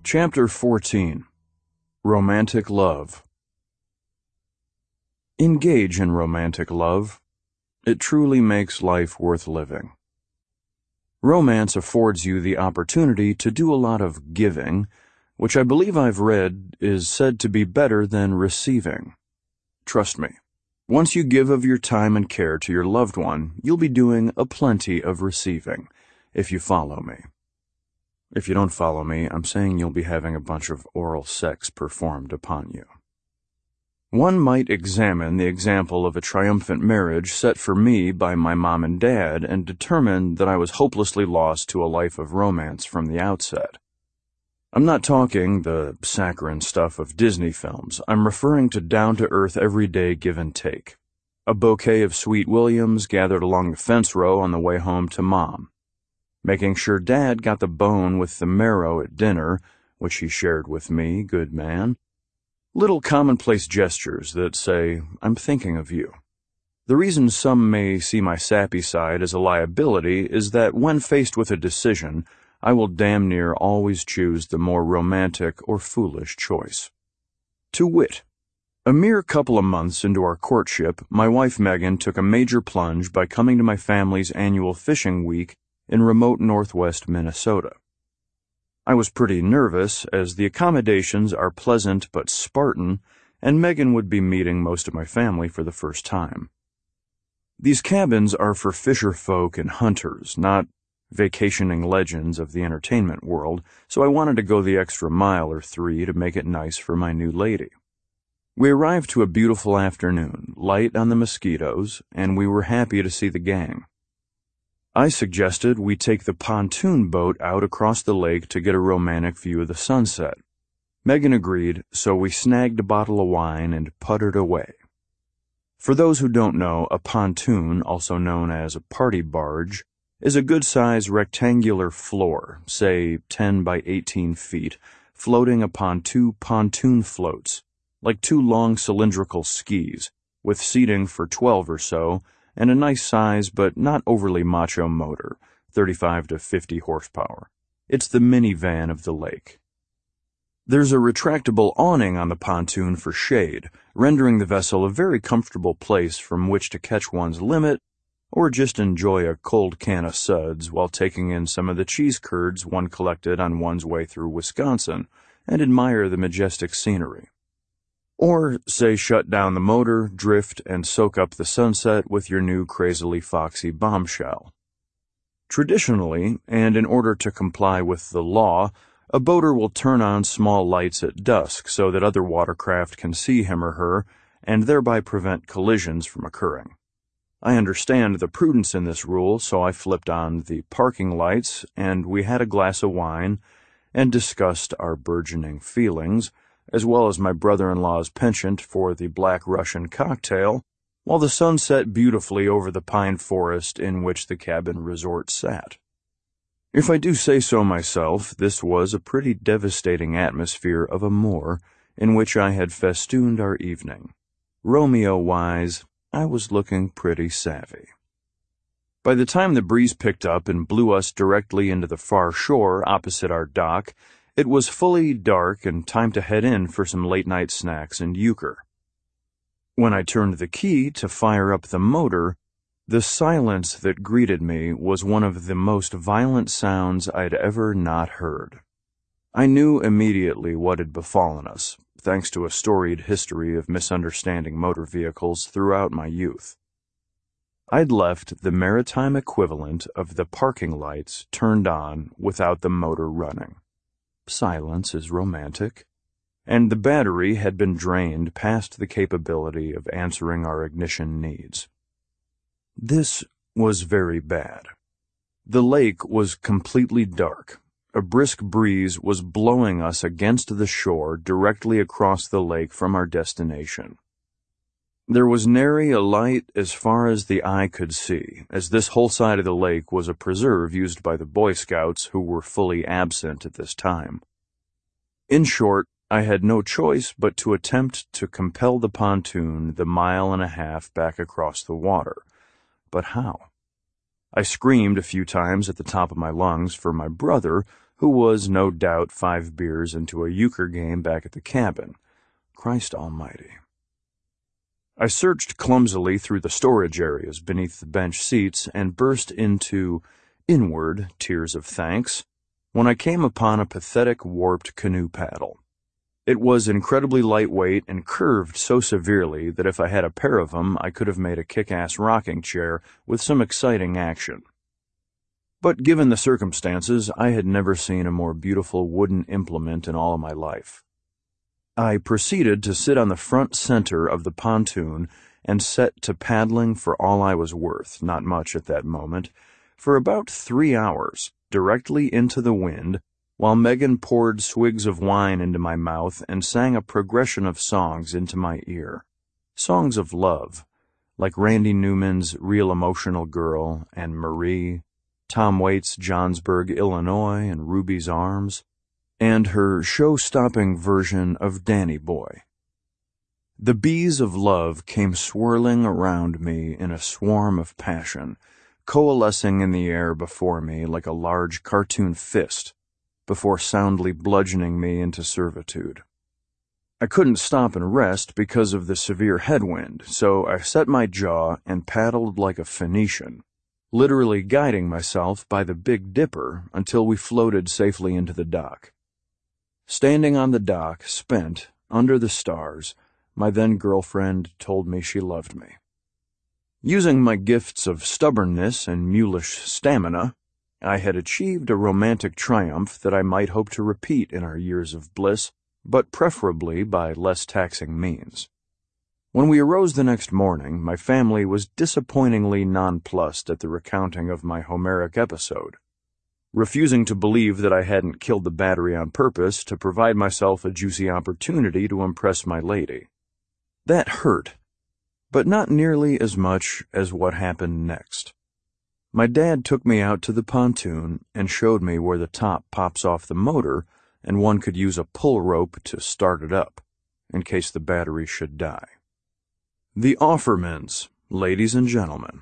Chapter 14. Romantic Love. Engage in romantic love. It truly makes life worth living. Romance affords you the opportunity to do a lot of giving, which I believe I've read is said to be better than receiving. Trust me, once you give of your time and care to your loved one, you'll be doing a plenty of receiving, if you follow me. If you don't follow me, I'm saying you'll be having a bunch of oral sex performed upon you. One might examine the example of a triumphant marriage set for me by my mom and dad and determine that I was hopelessly lost to a life of romance from the outset. I'm not talking the saccharine stuff of Disney films. I'm referring to down-to-earth everyday give and take. A bouquet of Sweet Williams gathered along the fence row on the way home to Mom. Making sure Dad got the bone with the marrow at dinner, which he shared with me, good man. Little commonplace gestures that say, I'm thinking of you. The reason some may see my sappy side as a liability is that when faced with a decision, I will damn near always choose the more romantic or foolish choice. To wit, a mere couple of months into our courtship, my wife Megan took a major plunge by coming to my family's annual fishing week in remote northwest Minnesota. I was pretty nervous, as the accommodations are pleasant but Spartan, and Megan would be meeting most of my family for the first time. These cabins are for fisher folk and hunters, not vacationing legends of the entertainment world, so I wanted to go the extra mile or three to make it nice for my new lady. We arrived to a beautiful afternoon, light on the mosquitoes, and we were happy to see the gang. I suggested we take the pontoon boat out across the lake to get a romantic view of the sunset. Megan agreed, so we snagged a bottle of wine and puttered away. For those who don't know, a pontoon, also known as a party barge, is a good-sized rectangular floor, say 10 by 18 feet, floating upon two pontoon floats, like two long cylindrical skis, with seating for 12 or so, and a nice size but not overly macho motor, 35 to 50 horsepower. It's the minivan of the lake. There's a retractable awning on the pontoon for shade, rendering the vessel a very comfortable place from which to catch one's limit or just enjoy a cold can of suds while taking in some of the cheese curds one collected on one's way through Wisconsin and admire the majestic scenery. Or, say, shut down the motor, drift, and soak up the sunset with your new crazily foxy bombshell. Traditionally, and in order to comply with the law, a boater will turn on small lights at dusk so that other watercraft can see him or her and thereby prevent collisions from occurring. I understand the prudence in this rule, so I flipped on the parking lights, and we had a glass of wine and discussed our burgeoning feelings, as well as my brother-in-law's penchant for the Black Russian cocktail, while the sun set beautifully over the pine forest in which the cabin resort sat. If I do say so myself, this was a pretty devastating atmosphere of amour in which I had festooned our evening. Romeo-wise, I was looking pretty savvy. By the time the breeze picked up and blew us directly into the far shore opposite our dock, it was fully dark and time to head in for some late-night snacks and euchre. When I turned the key to fire up the motor, the silence that greeted me was one of the most violent sounds I'd ever not heard. I knew immediately what had befallen us, thanks to a storied history of misunderstanding motor vehicles throughout my youth. I'd left the maritime equivalent of the parking lights turned on without the motor running. Silence is romantic, and the battery had been drained past the capability of answering our ignition needs. This was very bad. The lake was completely dark. A brisk breeze was blowing us against the shore directly across the lake from our destination. There was nary a light as far as the eye could see, as this whole side of the lake was a preserve used by the Boy Scouts who were fully absent at this time. In short, I had no choice but to attempt to compel the pontoon the 1.5 miles back across the water. But how? I screamed a few times at the top of my lungs for my brother, who was no doubt 5 beers into a euchre game back at the cabin. Christ almighty. I searched clumsily through the storage areas beneath the bench seats and burst into inward tears of thanks when I came upon a pathetic warped canoe paddle. It was incredibly lightweight and curved so severely that if I had a pair of them, I could have made a kick-ass rocking chair with some exciting action. But given the circumstances, I had never seen a more beautiful wooden implement in all of my life. I proceeded to sit on the front center of the pontoon and set to paddling for all I was worth, not much at that moment, for about 3 hours, directly into the wind, while Megan poured swigs of wine into my mouth and sang a progression of songs into my ear. Songs of love, like Randy Newman's Real Emotional Girl and Marie, Tom Waits' Johnsburg, Illinois and Ruby's Arms, and her show-stopping version of Danny Boy. The bees of love came swirling around me in a swarm of passion, coalescing in the air before me like a large cartoon fist, before soundly bludgeoning me into servitude. I couldn't stop and rest because of the severe headwind, so I set my jaw and paddled like a Phoenician, literally guiding myself by the Big Dipper until we floated safely into the dock. Standing on the dock, spent, under the stars, my then-girlfriend told me she loved me. Using my gifts of stubbornness and mulish stamina, I had achieved a romantic triumph that I might hope to repeat in our years of bliss, but preferably by less taxing means. When we arose the next morning, my family was disappointingly nonplussed at the recounting of my Homeric episode, refusing to believe that I hadn't killed the battery on purpose to provide myself a juicy opportunity to impress my lady. That hurt, but not nearly as much as what happened next. My dad took me out to the pontoon and showed me where the top pops off the motor and one could use a pull rope to start it up, in case the battery should die. The Offermans, ladies and gentlemen.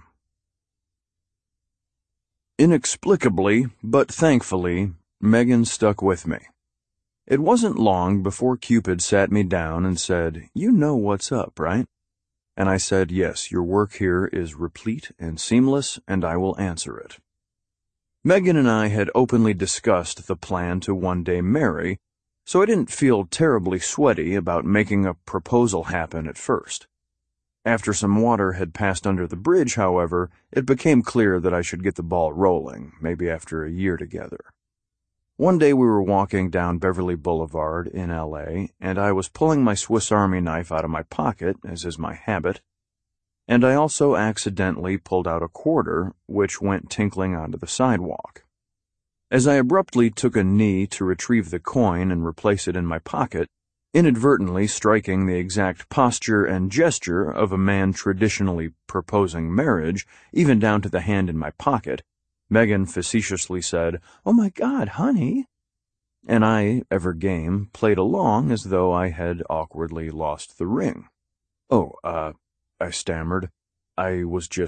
Inexplicably, but thankfully, Megan stuck with me. It wasn't long before Cupid sat me down and said, "You know what's up, right?" And I said, "Yes, your work here is replete and seamless, and I will answer it." Megan and I had openly discussed the plan to one day marry, so I didn't feel terribly sweaty about making a proposal happen at first. After some water had passed under the bridge, however, it became clear that I should get the ball rolling, maybe after a year together. One day we were walking down Beverly Boulevard in L.A., and I was pulling my Swiss Army knife out of my pocket, as is my habit, and I also accidentally pulled out a quarter, which went tinkling onto the sidewalk. As I abruptly took a knee to retrieve the coin and replace it in my pocket, inadvertently striking the exact posture and gesture of a man traditionally proposing marriage, even down to the hand in my pocket, Megan facetiously said, "Oh my God, honey," and I, ever game, played along as though I had awkwardly lost the ring. I stammered. I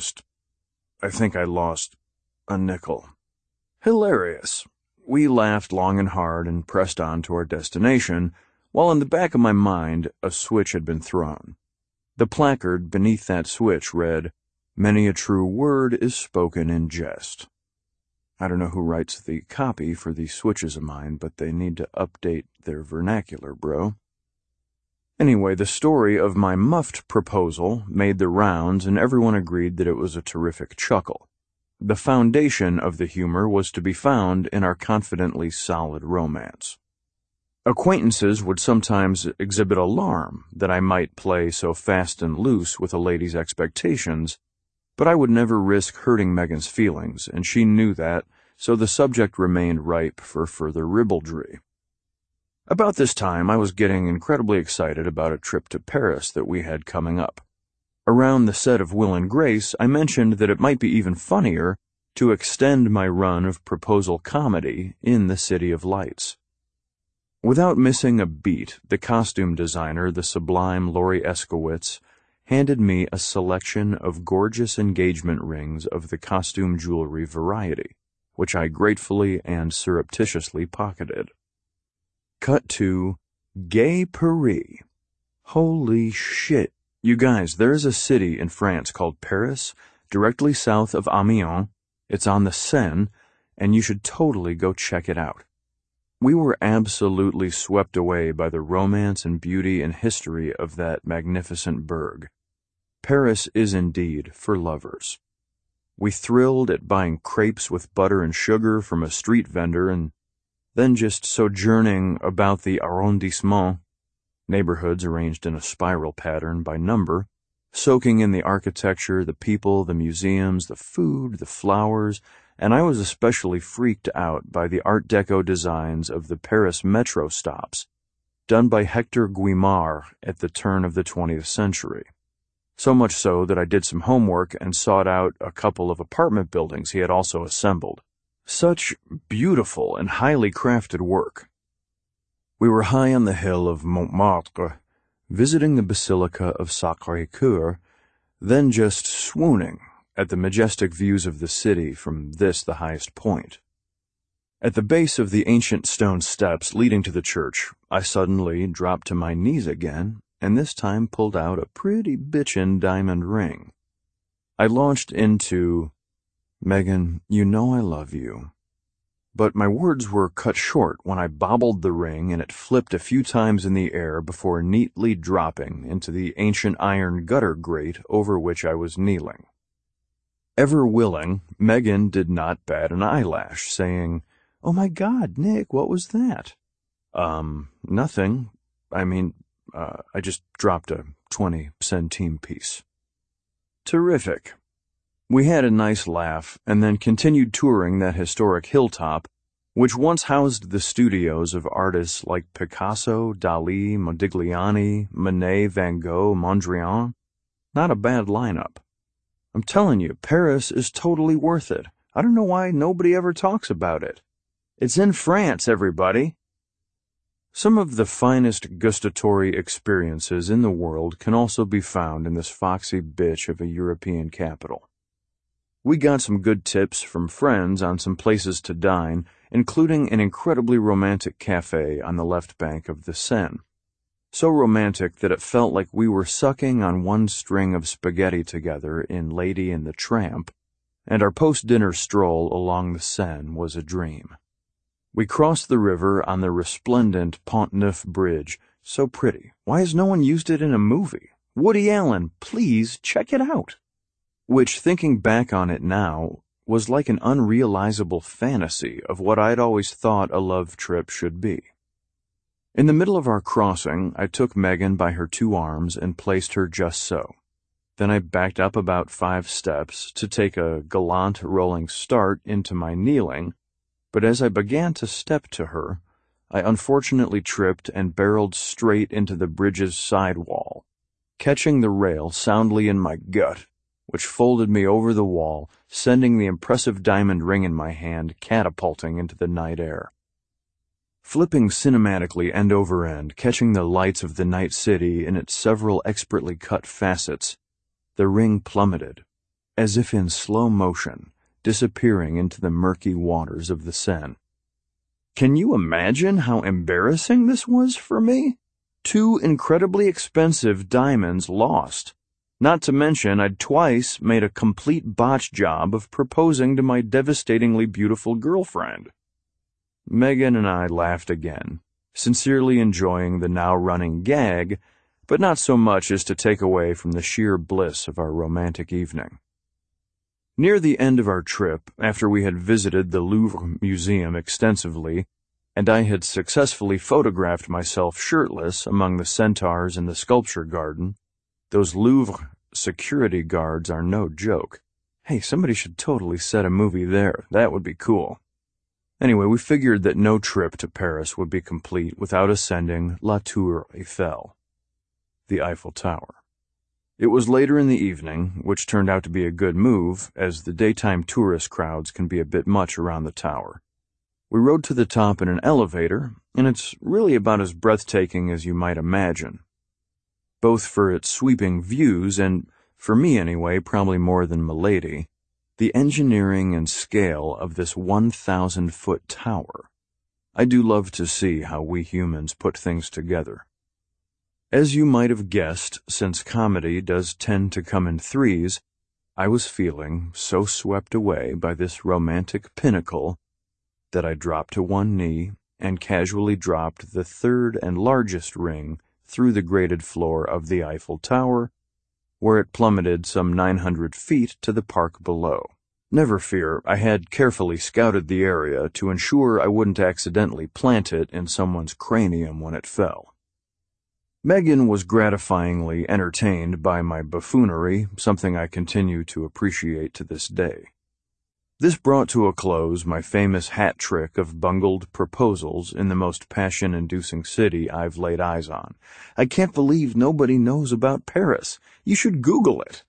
think I lost a nickel." Hilarious. We laughed long and hard and pressed on to our destination, while in the back of my mind a switch had been thrown. The placard beneath that switch read, "Many a true word is spoken in jest." I don't know who writes the copy for these switches of mine, but they need to update their vernacular, bro. Anyway, the story of my muffed proposal made the rounds, and everyone agreed that it was a terrific chuckle. The foundation of the humor was to be found in our confidently solid romance. Acquaintances would sometimes exhibit alarm that I might play so fast and loose with a lady's expectations, but I would never risk hurting Megan's feelings, and she knew that, so the subject remained ripe for further ribaldry. About this time, I was getting incredibly excited about a trip to Paris that we had coming up. Around the set of Will and Grace, I mentioned that it might be even funnier to extend my run of proposal comedy in the City of Lights. Without missing a beat, the costume designer, the sublime Laurie Eskowitz, handed me a selection of gorgeous engagement rings of the costume jewelry variety, which I gratefully and surreptitiously pocketed. Cut to Gay Paris. Holy shit. You guys, there is a city in France called Paris, directly south of Amiens. It's on the Seine, and you should totally go check it out. We were absolutely swept away by the romance and beauty and history of that magnificent burg. Paris is indeed for lovers. We thrilled at buying crepes with butter and sugar from a street vendor and then just sojourning about the arrondissement, neighborhoods arranged in a spiral pattern by number, soaking in the architecture, the people, the museums, the food, the flowers, and I was especially freaked out by the Art Deco designs of the Paris metro stops, done by Hector Guimard at the turn of the 20th century. So much so that I did some homework and sought out a couple of apartment buildings he had also assembled. Such beautiful and highly crafted work. We were high on the hill of Montmartre, visiting the Basilica of Sacré-Cœur, then just swooning at the majestic views of the city from this, the highest point. At the base of the ancient stone steps leading to the church, I suddenly dropped to my knees again, and this time pulled out a pretty bitchin' diamond ring. I launched into, "Megan, you know I love you." But my words were cut short when I bobbled the ring and it flipped a few times in the air before neatly dropping into the ancient iron gutter grate over which I was kneeling. Ever willing, Megan did not bat an eyelash, saying, "Oh my God, Nick, what was that?" Nothing. I just dropped a 20-centime piece." Terrific. We had a nice laugh and then continued touring that historic hilltop, which once housed the studios of artists like Picasso, Dali, Modigliani, Manet, Van Gogh, Mondrian. Not a bad lineup. I'm telling you, Paris is totally worth it. I don't know why nobody ever talks about it. It's in France, everybody. Some of the finest gustatory experiences in the world can also be found in this foxy bitch of a European capital. We got some good tips from friends on some places to dine, including an incredibly romantic cafe on the left bank of the Seine. So romantic that it felt like we were sucking on one string of spaghetti together in Lady and the Tramp, and our post-dinner stroll along the Seine was a dream. We crossed the river on the resplendent Pont-Neuf Bridge. So pretty. Why has no one used it in a movie? Woody Allen, please check it out. Which, thinking back on it now, was like an unrealizable fantasy of what I'd always thought a love trip should be. In the middle of our crossing, I took Megan by her two arms and placed her just so. Then I backed up about 5 steps to take a gallant rolling start into my kneeling, but as I began to step to her, I unfortunately tripped and barreled straight into the bridge's side wall, catching the rail soundly in my gut, which folded me over the wall, sending the impressive diamond ring in my hand catapulting into the night air. Flipping cinematically end over end, catching the lights of the night city in its several expertly cut facets, the ring plummeted, as if in slow motion, disappearing into the murky waters of the Seine. Can you imagine how embarrassing this was for me? 2 incredibly expensive diamonds lost. Not to mention I'd twice made a complete botch job of proposing to my devastatingly beautiful girlfriend. Megan and I laughed again, sincerely enjoying the now running gag, but not so much as to take away from the sheer bliss of our romantic evening. Near the end of our trip, after we had visited the Louvre Museum extensively, and I had successfully photographed myself shirtless among the centaurs in the sculpture garden, those Louvre security guards are no joke. Hey, somebody should totally set a movie there. That would be cool. Anyway, we figured that no trip to Paris would be complete without ascending La Tour Eiffel, the Eiffel Tower. It was later in the evening, which turned out to be a good move, as the daytime tourist crowds can be a bit much around the tower. We rode to the top in an elevator, and it's really about as breathtaking as you might imagine, both for its sweeping views and, for me anyway, probably more than Milady, The engineering and scale of this 1,000-foot tower. I do love to see how we humans put things together. As you might have guessed, since comedy does tend to come in threes, I was feeling so swept away by this romantic pinnacle that I dropped to one knee and casually dropped the third and largest ring through the grated floor of the Eiffel Tower, where it plummeted some 900 feet to the park below. Never fear, I had carefully scouted the area to ensure I wouldn't accidentally plant it in someone's cranium when it fell. Megan was gratifyingly entertained by my buffoonery, something I continue to appreciate to this day. This brought to a close my famous hat trick of bungled proposals in the most passion-inducing city I've laid eyes on. I can't believe nobody knows about Paris. You should Google it.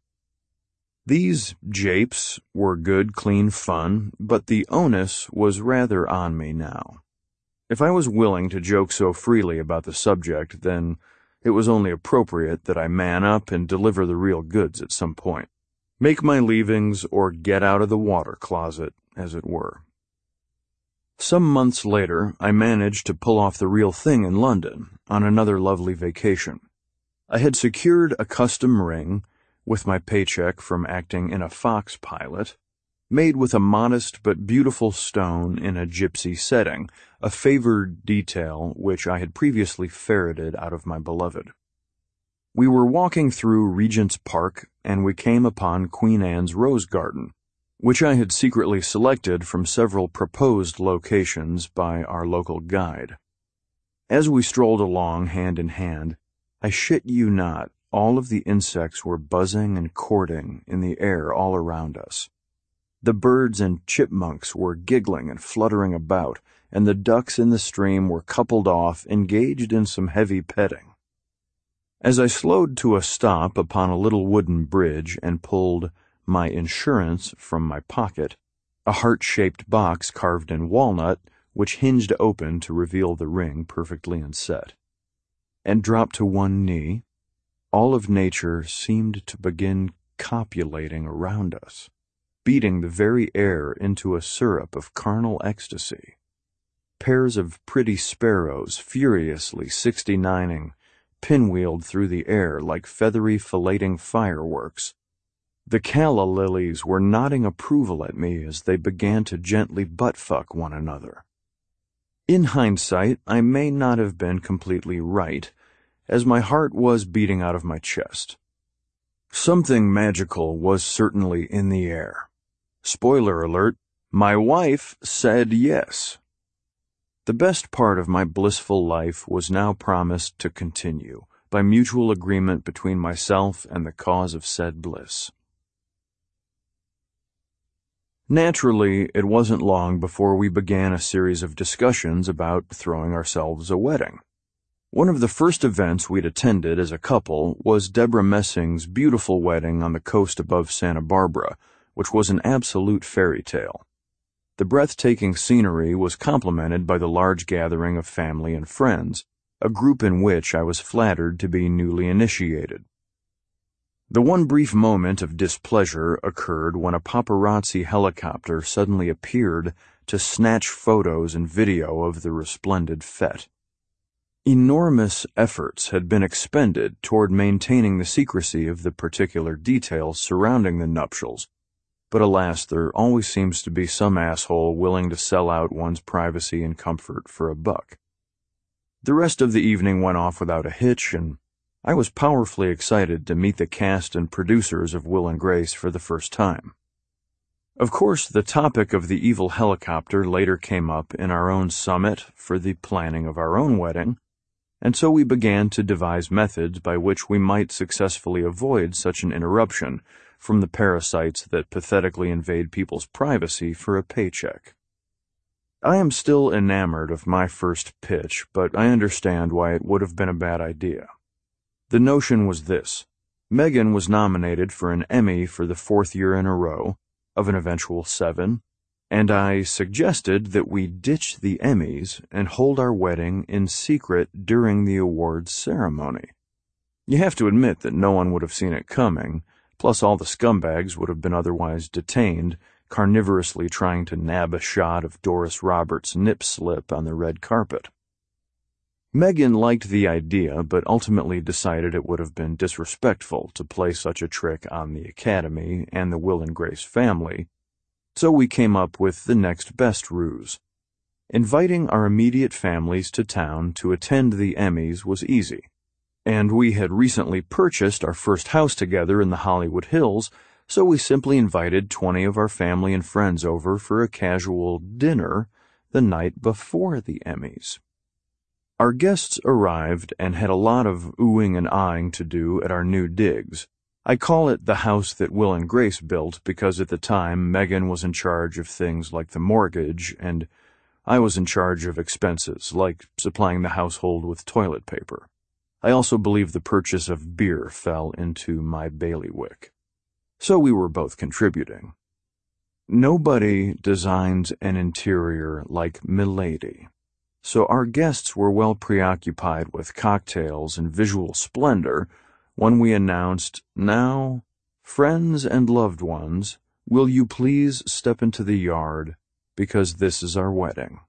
These japes were good, clean fun, but the onus was rather on me now. If I was willing to joke so freely about the subject, then it was only appropriate that I man up and deliver the real goods at some point. Make my leavings or get out of the water closet, as it were. Some months later, I managed to pull off the real thing in London on another lovely vacation. I had secured a custom ring with my paycheck from acting in a Fox pilot, made with a modest but beautiful stone in a gypsy setting, a favored detail which I had previously ferreted out of my beloved. We were walking through Regent's Park, and we came upon Queen Anne's Rose Garden, which I had secretly selected from several proposed locations by our local guide. As we strolled along hand in hand, I shit you not, all of the insects were buzzing and courting in the air all around us. The birds and chipmunks were giggling and fluttering about, and the ducks in the stream were coupled off, engaged in some heavy petting. As I slowed to a stop upon a little wooden bridge and pulled my insurance from my pocket, a heart-shaped box carved in walnut, which hinged open to reveal the ring perfectly inset, and dropped to one knee, all of nature seemed to begin copulating around us, beating the very air into a syrup of carnal ecstasy. Pairs of pretty sparrows furiously 69ing pinwheeled through the air like feathery filleting fireworks. The calla lilies were nodding approval at me as they began to gently butt-fuck one another. In hindsight, I may not have been completely right, as my heart was beating out of my chest. Something magical was certainly in the air. Spoiler alert, my wife said yes. The best part of my blissful life was now promised to continue, by mutual agreement between myself and the cause of said bliss. Naturally, it wasn't long before we began a series of discussions about throwing ourselves a wedding. One of the first events we'd attended as a couple was Deborah Messing's beautiful wedding on the coast above Santa Barbara, which was an absolute fairy tale. The breathtaking scenery was complemented by the large gathering of family and friends, a group in which I was flattered to be newly initiated. The one brief moment of displeasure occurred when a paparazzi helicopter suddenly appeared to snatch photos and video of the resplendent fete. Enormous efforts had been expended toward maintaining the secrecy of the particular details surrounding the nuptials, but alas, there always seems to be some asshole willing to sell out one's privacy and comfort for a buck. The rest of the evening went off without a hitch, and I was powerfully excited to meet the cast and producers of Will and Grace for the first time. Of course, the topic of the evil helicopter later came up in our own summit for the planning of our own wedding, and so we began to devise methods by which we might successfully avoid such an interruption from the parasites that pathetically invade people's privacy for a paycheck. I am still enamored of my first pitch, but I understand why it would have been a bad idea. The notion was this: Megan was nominated for an Emmy for the 4th year in a row, of an eventual 7, and I suggested that we ditch the Emmys and hold our wedding in secret during the awards ceremony. You have to admit that no one would have seen it coming, plus all the scumbags would have been otherwise detained, carnivorously trying to nab a shot of Doris Roberts' nip slip on the red carpet. Megan liked the idea, but ultimately decided it would have been disrespectful to play such a trick on the Academy and the Will and Grace family, so we came up with the next best ruse. Inviting our immediate families to town to attend the Emmys was easy, and we had recently purchased our first house together in the Hollywood Hills, so we simply invited 20 of our family and friends over for a casual dinner the night before the Emmys. Our guests arrived and had a lot of oohing and aahing to do at our new digs. I call it the house that Will and Grace built because at the time Megan was in charge of things like the mortgage and I was in charge of expenses like supplying the household with toilet paper. I also believe the purchase of beer fell into my bailiwick. So we were both contributing. Nobody designs an interior like Milady. So our guests were well preoccupied with cocktails and visual splendor when we announced, "Now, friends and loved ones, will you please step into the yard, because this is our wedding."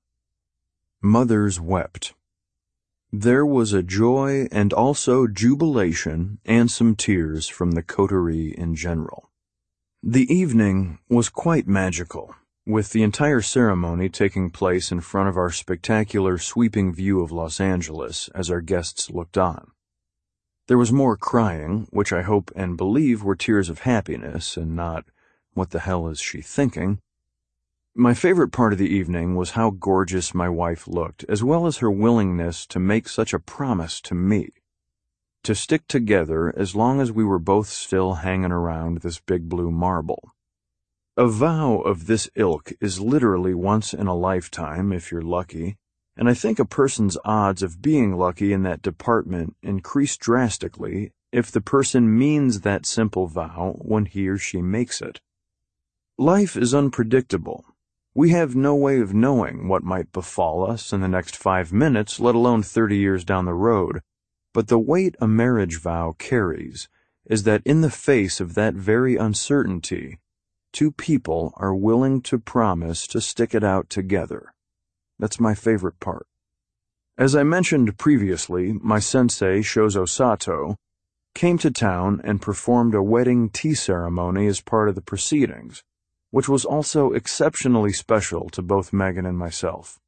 Mothers wept. There was a joy and also jubilation and some tears from the coterie in general. The evening was quite magical, with the entire ceremony taking place in front of our spectacular sweeping view of Los Angeles as our guests looked on. There was more crying, which I hope and believe were tears of happiness and not, "What the hell is she thinking?" My favorite part of the evening was how gorgeous my wife looked, as well as her willingness to make such a promise to me. To stick together as long as we were both still hanging around this big blue marble. A vow of this ilk is literally once in a lifetime if you're lucky, and I think a person's odds of being lucky in that department increase drastically if the person means that simple vow when he or she makes it. Life is unpredictable. We have no way of knowing what might befall us in the next 5 minutes, let alone 30 years down the road, but the weight a marriage vow carries is that in the face of that very uncertainty, two people are willing to promise to stick it out together. That's my favorite part. As I mentioned previously, my sensei, Shozo Sato, came to town and performed a wedding tea ceremony as part of the proceedings, which was also exceptionally special to both Megan and myself.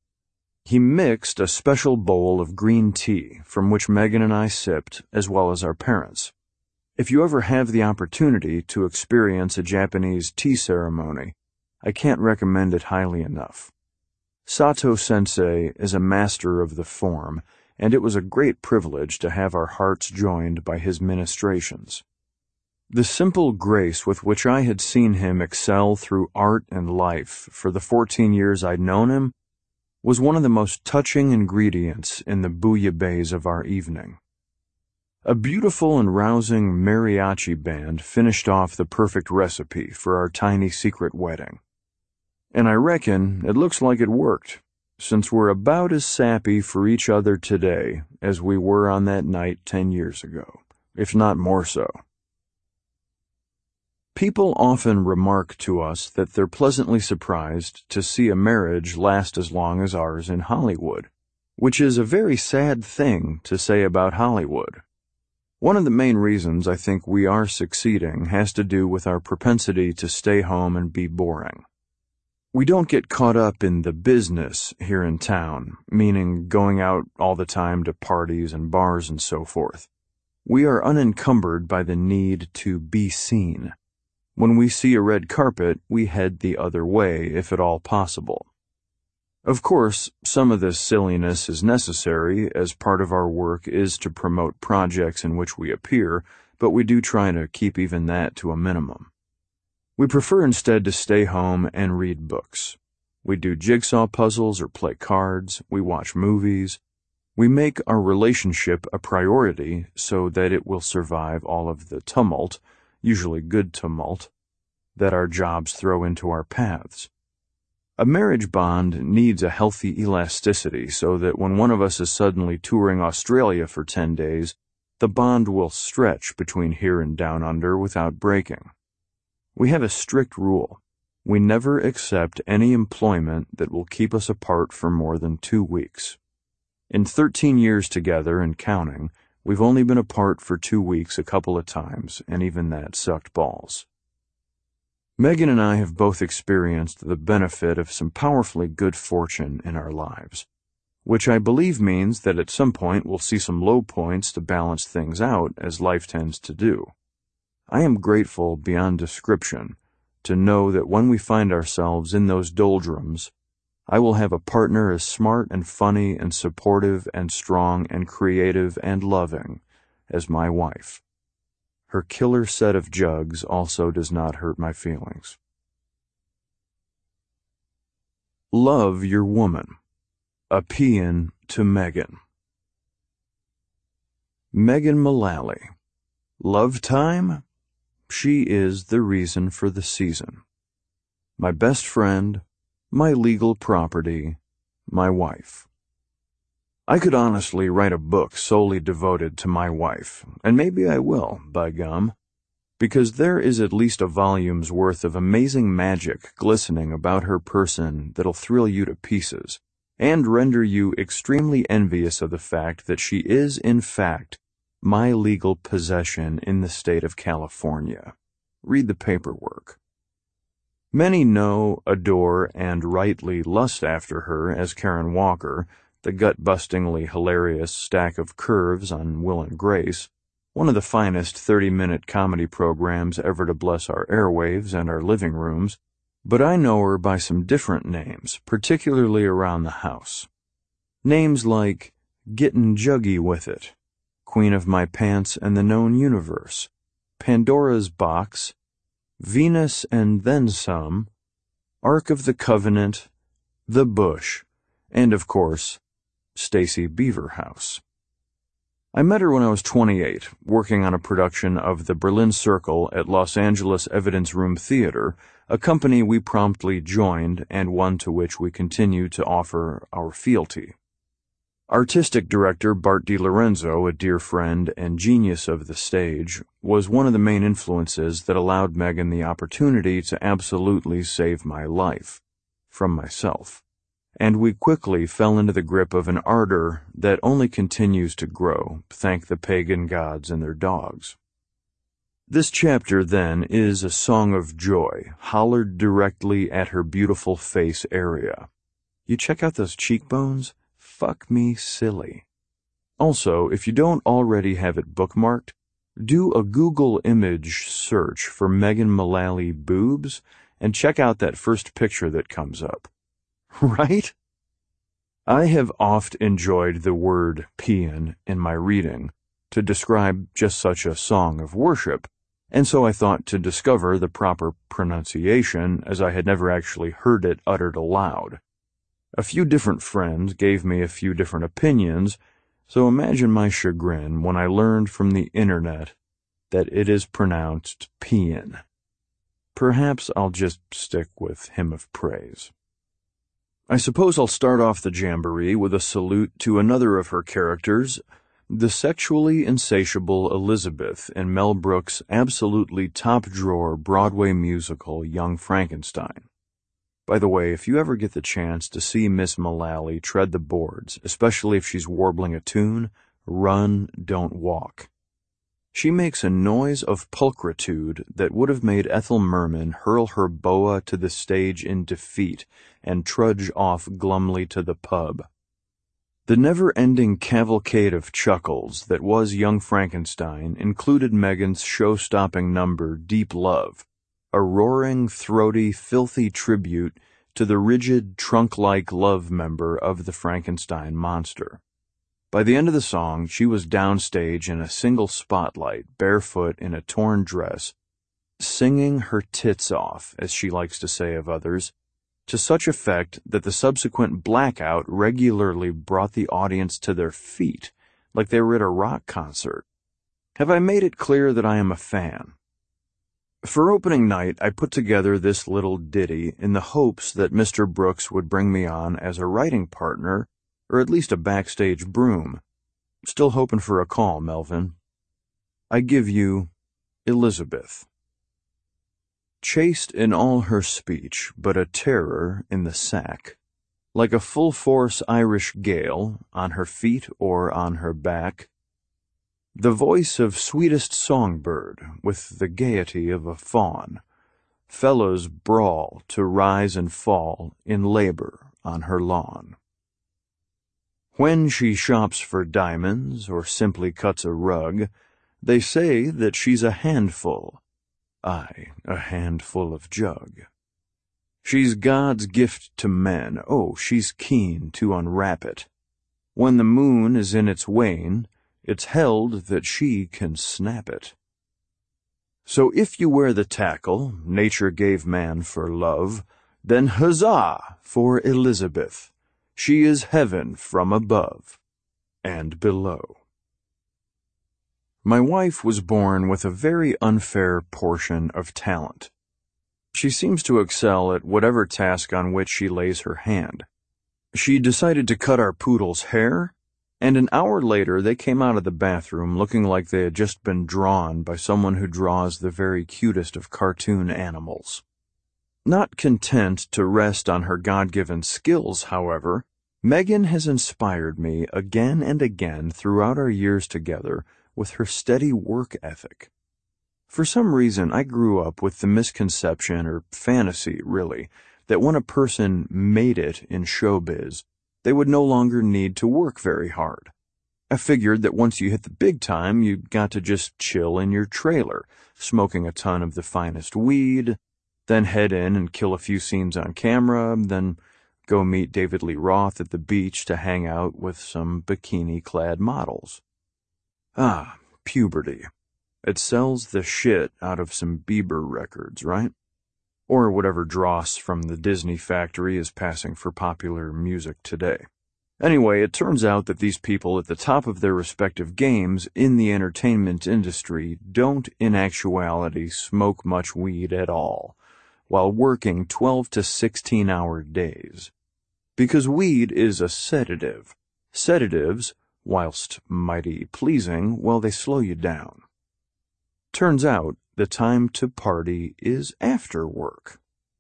He mixed a special bowl of green tea from which Megan and I sipped, as well as our parents. If you ever have the opportunity to experience a Japanese tea ceremony, I can't recommend it highly enough. Sato Sensei is a master of the form, and it was a great privilege to have our hearts joined by his ministrations. The simple grace with which I had seen him excel through art and life for the 14 years I'd known him was one of the most touching ingredients in the bouillabaisse of our evening. A beautiful and rousing mariachi band finished off the perfect recipe for our tiny secret wedding. And I reckon it looks like it worked, since we're about as sappy for each other today as we were on that night 10 years ago, if not more so. People often remark to us that they're pleasantly surprised to see a marriage last as long as ours in Hollywood, which is a very sad thing to say about Hollywood. One of the main reasons I think we are succeeding has to do with our propensity to stay home and be boring. We don't get caught up in the business here in town, meaning going out all the time to parties and bars and so forth. We are unencumbered by the need to be seen. When we see a red carpet, we head the other way, if at all possible. Of course, some of this silliness is necessary, as part of our work is to promote projects in which we appear, but we do try to keep even that to a minimum. We prefer instead to stay home and read books. We do jigsaw puzzles or play cards, we watch movies. We make our relationship a priority so that it will survive all of the tumult, usually good tumult, that our jobs throw into our paths. A marriage bond needs a healthy elasticity so that when one of us is suddenly touring Australia for 10 days, the bond will stretch between here and down under without breaking. We have a strict rule. We never accept any employment that will keep us apart for more than 2 weeks. In 13 years together and counting, we've only been apart for 2 weeks a couple of times, and even that sucked balls. Megan and I have both experienced the benefit of some powerfully good fortune in our lives, which I believe means that at some point we'll see some low points to balance things out, as life tends to do. I am grateful beyond description to know that when we find ourselves in those doldrums, I will have a partner as smart and funny and supportive and strong and creative and loving as my wife. Her killer set of jugs also does not hurt my feelings. Love your woman. A Paean to Megan. Megan Mullally. Love time? She is the reason for the season. My best friend, my legal property, my wife. I could honestly write a book solely devoted to my wife, and maybe I will, by gum, because there is at least a volume's worth of amazing magic glistening about her person that'll thrill you to pieces, and render you extremely envious of the fact that she is, in fact, my legal possession in the state of California. Read the paperwork. Many know, adore, and rightly lust after her as Karen Walker, the gut-bustingly hilarious stack of curves on Will and Grace, one of the finest 30-minute comedy programs ever to bless our airwaves and our living rooms, but I know her by some different names, particularly around the house. Names like Gettin' Juggy With It, Queen of My Pants and the Known Universe, Pandora's Box, Venus and Then Some, Ark of the Covenant, The Bush, and, of course, Stacy Beaverhouse. I met her when I was 28, working on a production of The Berlin Circle at Los Angeles Evidence Room Theater, a company we promptly joined and one to which we continue to offer our fealty. Artistic director Bart DiLorenzo, a dear friend and genius of the stage, was one of the main influences that allowed Megan the opportunity to absolutely save my life from myself, and we quickly fell into the grip of an ardor that only continues to grow, thank the pagan gods and their dogs. This chapter, then, is a song of joy, hollered directly at her beautiful face area. You check out those cheekbones? Fuck me silly. Also, if you don't already have it bookmarked, do a Google image search for Megan Mullally boobs and check out that first picture that comes up. Right? I have oft enjoyed the word paean in my reading to describe just such a song of worship, and so I thought to discover the proper pronunciation, as I had never actually heard it uttered aloud. A few different friends gave me a few different opinions, so imagine my chagrin when I learned from the internet that it is pronounced paean. Perhaps I'll just stick with Hymn of Praise. I suppose I'll start off the jamboree with a salute to another of her characters, the sexually insatiable Elizabeth in Mel Brooks' absolutely top-drawer Broadway musical Young Frankenstein. By the way, if you ever get the chance to see Miss Mullally tread the boards, especially if she's warbling a tune, run, don't walk. She makes a noise of pulchritude that would have made Ethel Merman hurl her boa to the stage in defeat and trudge off glumly to the pub. The never-ending cavalcade of chuckles that was Young Frankenstein included Megan's show-stopping number Deep Love, a roaring, throaty, filthy tribute to the rigid, trunk-like love member of the Frankenstein monster. By the end of the song, she was downstage in a single spotlight, barefoot in a torn dress, singing her tits off, as she likes to say of others, to such effect that the subsequent blackout regularly brought the audience to their feet, like they were at a rock concert. Have I made it clear that I am a fan? For opening night, I put together this little ditty in the hopes that Mr. Brooks would bring me on as a writing partner, or at least a backstage broom. Still hoping for a call, Melvin. I give you Elizabeth. Chaste in all her speech, but a terror in the sack, like a full-force Irish gale, on her feet or on her back, the voice of sweetest songbird, with the gaiety of a fawn, fellows brawl to rise and fall in labor on her lawn. When she shops for diamonds or simply cuts a rug, they say that she's a handful, aye, a handful of jug. She's God's gift to men, oh, she's keen to unwrap it. When the moon is in its wane, it's held that she can snap it. So if you wear the tackle nature gave man for love, then huzzah for Elizabeth. She is heaven from above and below. My wife was born with a very unfair portion of talent. She seems to excel at whatever task on which she lays her hand. She decided to cut our poodle's hair, and an hour later they came out of the bathroom looking like they had just been drawn by someone who draws the very cutest of cartoon animals. Not content to rest on her God-given skills, however, Megan has inspired me again and again throughout our years together with her steady work ethic. For some reason, I grew up with the misconception, or fantasy really, that when a person made it in showbiz, they would no longer need to work very hard. I figured that once you hit the big time, you got to just chill in your trailer, smoking a ton of the finest weed, then head in and kill a few scenes on camera, then go meet David Lee Roth at the beach to hang out with some bikini-clad models. Ah, puberty. It sells the shit out of some Bieber records, right? Or whatever dross from the Disney factory is passing for popular music today. Anyway, it turns out that these people at the top of their respective games in the entertainment industry don't in actuality smoke much weed at all, while working 12 to 16-hour days. Because weed is a sedative. Sedatives, whilst mighty pleasing, well, they slow you down. Turns out, the time to party is after work.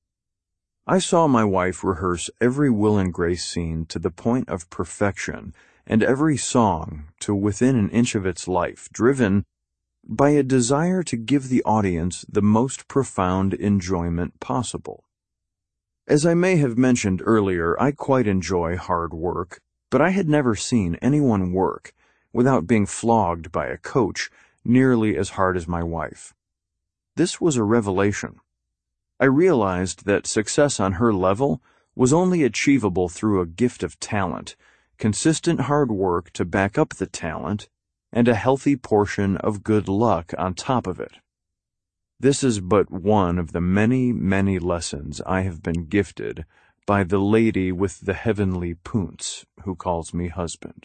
I saw my wife rehearse every Will and Grace scene to the point of perfection, and every song to within an inch of its life, driven by a desire to give the audience the most profound enjoyment possible. As I may have mentioned earlier, I quite enjoy hard work, but I had never seen anyone work without being flogged by a coach nearly as hard as my wife. This was a revelation. I realized that success on her level was only achievable through a gift of talent, consistent hard work to back up the talent, and a healthy portion of good luck on top of it. This is but one of the many, many lessons I have been gifted by the lady with the heavenly poonts who calls me husband.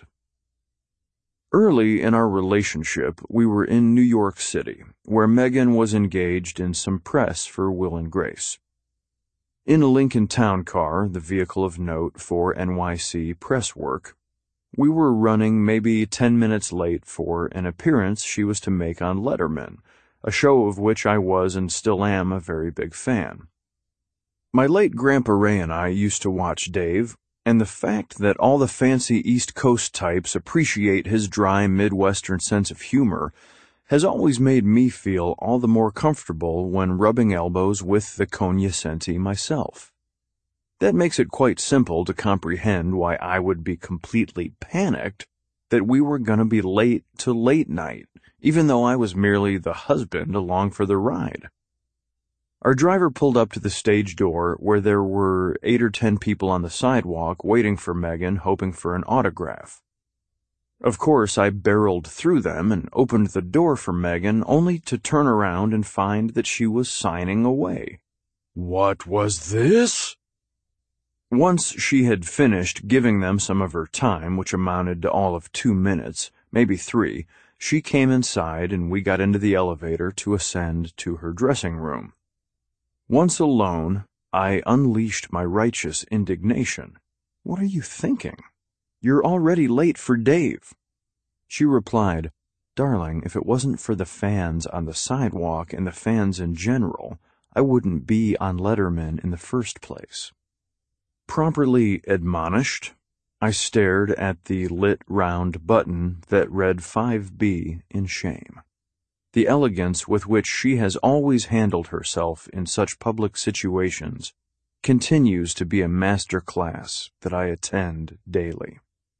Early in our relationship, we were in New York City, where Megan was engaged in some press for Will and Grace. In a Lincoln Town Car, the vehicle of note for NYC press work, we were running maybe 10 minutes late for an appearance she was to make on Letterman, a show of which I was and still am a very big fan. My late Grandpa Ray and I used to watch Dave, and the fact that all the fancy East Coast types appreciate his dry Midwestern sense of humor has always made me feel all the more comfortable when rubbing elbows with the cognoscenti myself. That makes it quite simple to comprehend why I would be completely panicked that we were going to be late to late night, even though I was merely the husband along for the ride. Our driver pulled up to the stage door where there were 8 or 10 people on the sidewalk waiting for Megan, hoping for an autograph. Of course, I barreled through them and opened the door for Megan, only to turn around and find that she was signing away. What was this? Once she had finished giving them some of her time, which amounted to all of 2 minutes, maybe 3, she came inside and we got into the elevator to ascend to her dressing room. Once alone, I unleashed my righteous indignation. What are you thinking? You're already late for Dave. She replied, Darling, if it wasn't for the fans on the sidewalk and the fans in general, I wouldn't be on Letterman in the first place. Properly admonished, I stared at the lit round button that read 5B in shame. The elegance with which she has always handled herself in such public situations continues to be a master class that I attend daily.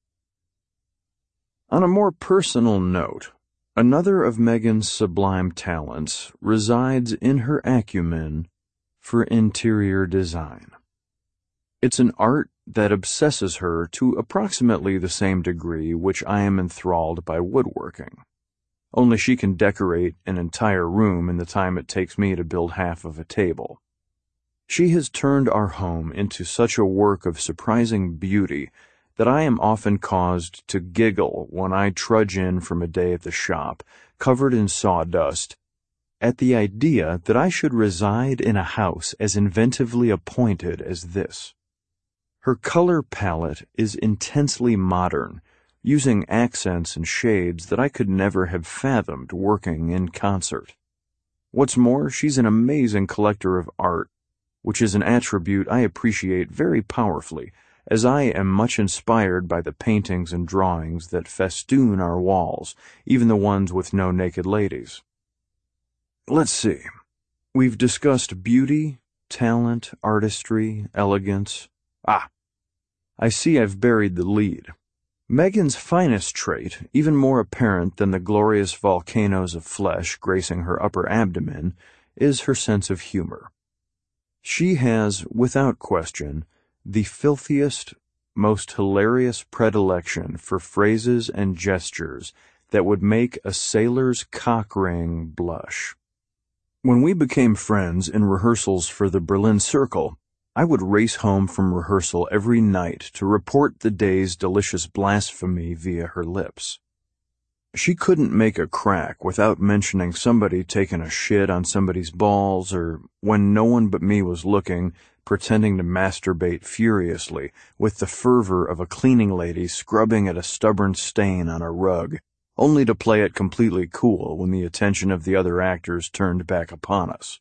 On a more personal note, another of Megan's sublime talents resides in her acumen for interior design. It's an art that obsesses her to approximately the same degree which I am enthralled by woodworking. Only she can decorate an entire room in the time it takes me to build half of a table. She has turned our home into such a work of surprising beauty that I am often caused to giggle when I trudge in from a day at the shop, covered in sawdust, at the idea that I should reside in a house as inventively appointed as this. Her color palette is intensely modern, using accents and shades that I could never have fathomed working in concert. What's more, she's an amazing collector of art, which is an attribute I appreciate very powerfully, as I am much inspired by the paintings and drawings that festoon our walls, even the ones with no naked ladies. Let's see. We've discussed beauty, talent, artistry, elegance. I see I've buried the lead. Megan's finest trait, even more apparent than the glorious volcanoes of flesh gracing her upper abdomen, is her sense of humor. She has, without question, the filthiest, most hilarious predilection for phrases and gestures that would make a sailor's cock ring blush. When we became friends in rehearsals for the Berlin Circle, I would race home from rehearsal every night to report the day's delicious blasphemy via her lips. She couldn't make a crack without mentioning somebody taking a shit on somebody's balls, or, when no one but me was looking, pretending to masturbate furiously with the fervor of a cleaning lady scrubbing at a stubborn stain on a rug, only to play it completely cool when the attention of the other actors turned back upon us.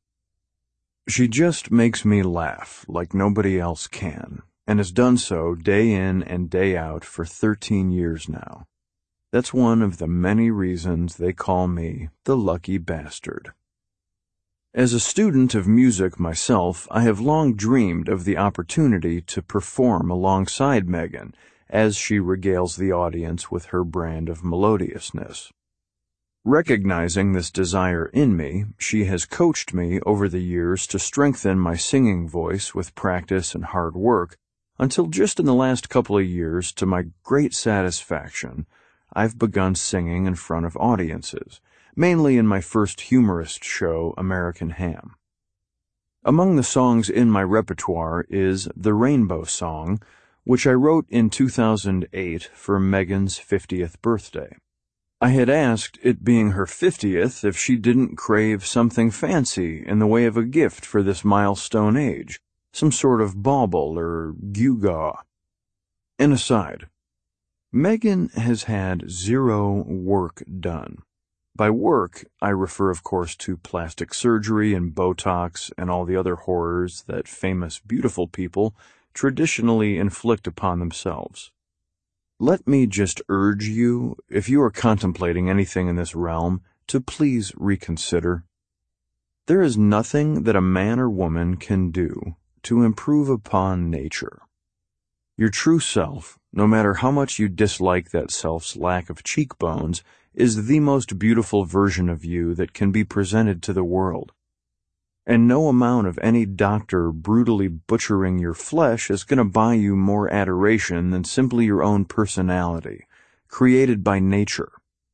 She just makes me laugh like nobody else can, and has done so day in and day out for 13 years now. That's one of the many reasons they call me the lucky bastard. As a student of music myself, I have long dreamed of the opportunity to perform alongside Megan as she regales the audience with her brand of melodiousness. Recognizing this desire in me, she has coached me over the years to strengthen my singing voice with practice and hard work, until just in the last couple of years, to my great satisfaction, I've begun singing in front of audiences, mainly in my first humorist show, American Ham. Among the songs in my repertoire is The Rainbow Song, which I wrote in 2008 for Megan's 50th birthday. I had asked, it being her 50th, if she didn't crave something fancy in the way of a gift for this milestone age, some sort of bauble or gewgaw. An aside. Megan has had 0 work done. By work, I refer, of course, to plastic surgery and Botox and all the other horrors that famous, beautiful people traditionally inflict upon themselves. Let me just urge you, if you are contemplating anything in this realm, to please reconsider. There is nothing that a man or woman can do to improve upon nature. Your true self, no matter how much you dislike that self's lack of cheekbones, is the most beautiful version of you that can be presented to the world. And no amount of any doctor brutally butchering your flesh is going to buy you more adoration than simply your own personality, created by nature.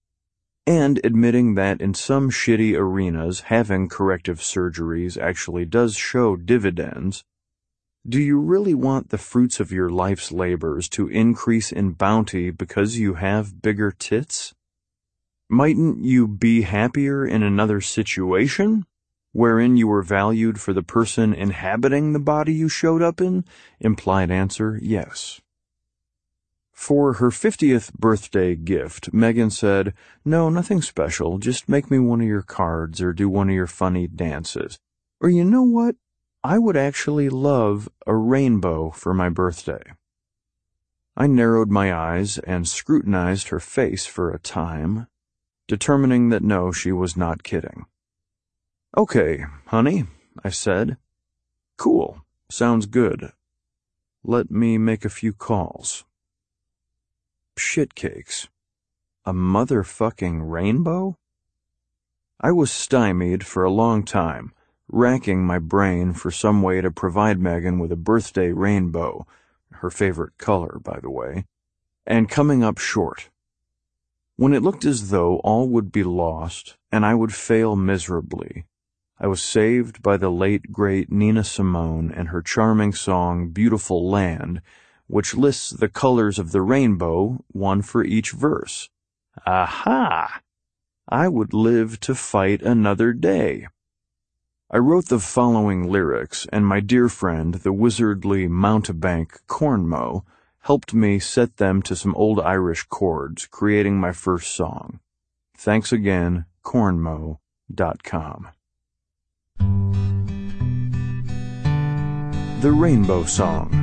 And admitting that in some shitty arenas having corrective surgeries actually does show dividends, do you really want the fruits of your life's labors to increase in bounty because you have bigger tits? Mightn't you be happier in another situation, wherein you were valued for the person inhabiting the body you showed up in? Implied answer, yes. For her 50th birthday gift, Megan said, "No, nothing special. Just make me one of your cards or do one of your funny dances. Or you know what? I would actually love a rainbow for my birthday." I narrowed my eyes and scrutinized her face for a time, determining that no, she was not kidding. "Okay, honey," I said. "Cool. Sounds good. Let me make a few calls." Shitcakes. A motherfucking rainbow? I was stymied for a long time, racking my brain for some way to provide Megan with a birthday rainbow, her favorite color, by the way, and coming up short. When it looked as though all would be lost and I would fail miserably, I was saved by the late great Nina Simone and her charming song Beautiful Land, which lists the colors of the rainbow, one for each verse. Aha! I would live to fight another day. I wrote the following lyrics, and my dear friend, the wizardly mountebank Cornmo, helped me set them to some old Irish chords, creating my first song. Thanks again, Cornmo.com. The Rainbow Song.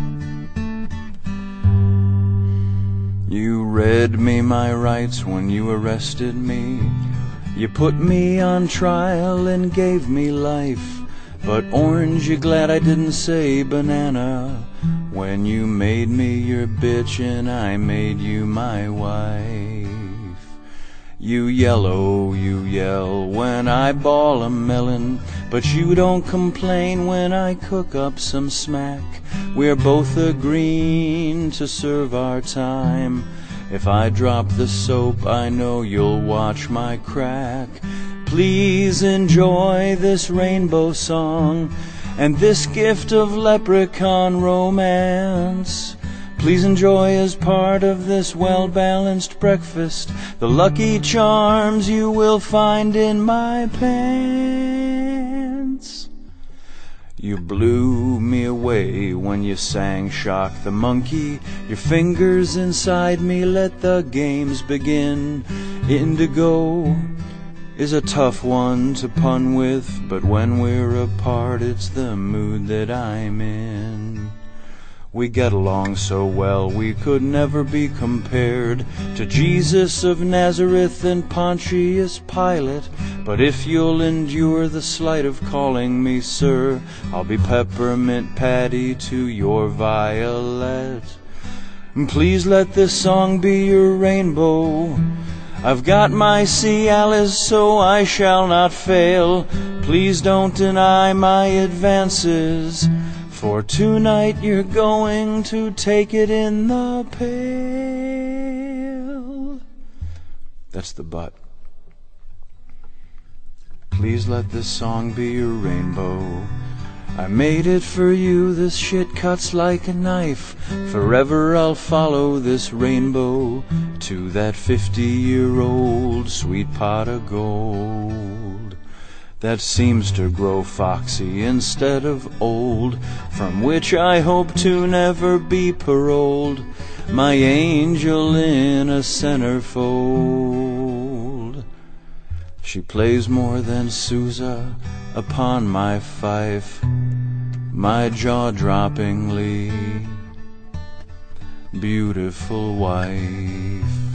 You read me my rights when you arrested me. You put me on trial and gave me life. But orange, you glad I didn't say banana when you made me your bitch and I made you my wife. You yellow, you yell when I ball a melon, but you don't complain when I cook up some smack. We're both agreeing to serve our time. If I drop the soap, I know you'll watch my crack. Please enjoy this rainbow song and this gift of leprechaun romance. Please enjoy as part of this well-balanced breakfast the lucky charms you will find in my pants. You blew me away when you sang Shock the Monkey. Your fingers inside me let the games begin. Indigo is a tough one to pun with, but when we're apart it's the mood that I'm in. We get along so well we could never be compared to Jesus of Nazareth and Pontius Pilate. But if you'll endure the slight of calling me sir, I'll be Peppermint Patty to your Violet. Please let this song be your rainbow. I've got my Cialis so I shall not fail. Please don't deny my advances, for tonight you're going to take it in the pail. That's the butt. Please let this song be your rainbow. I made it for you, this shit cuts like a knife. Forever I'll follow this rainbow to that 50-year-old sweet pot of gold that seems to grow foxy instead of old, from which I hope to never be paroled, my angel in a centerfold. She plays more than Sousa upon my fife, my jaw-droppingly beautiful wife.